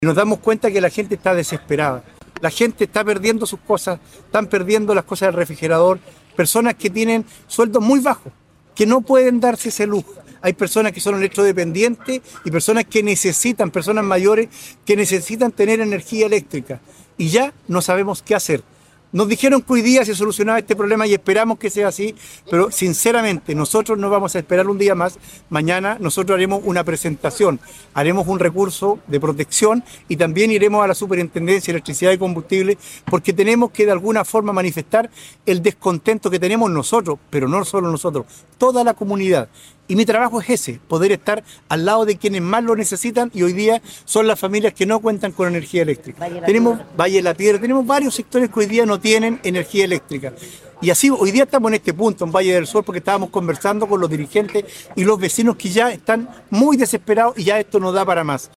Y nos damos cuenta que la gente está desesperada. La gente está perdiendo sus cosas, están perdiendo las cosas del refrigerador. Personas que tienen sueldos muy bajos, que no pueden darse ese lujo. Hay personas que son electrodependientes y personas que necesitan, personas mayores, que necesitan tener energía eléctrica. Y ya no sabemos qué hacer. Nos dijeron que hoy día se solucionaba este problema y esperamos que sea así, pero sinceramente nosotros no vamos a esperar un día más. Mañana nosotros haremos una presentación, haremos un recurso de protección y también iremos a la Superintendencia de Electricidad y Combustible porque tenemos que de alguna forma manifestar el descontento que tenemos nosotros, pero no solo nosotros, toda la comunidad. Y mi trabajo es ese, poder estar al lado de quienes más lo necesitan y hoy día son las familias que no cuentan con energía eléctrica. Tenemos Valle de la Piedra, tenemos varios sectores que hoy día no tienen energía eléctrica. Y así hoy día estamos en este punto, en Valle del Sol, porque estábamos conversando con los dirigentes y los vecinos que ya están muy desesperados y ya esto no da para más.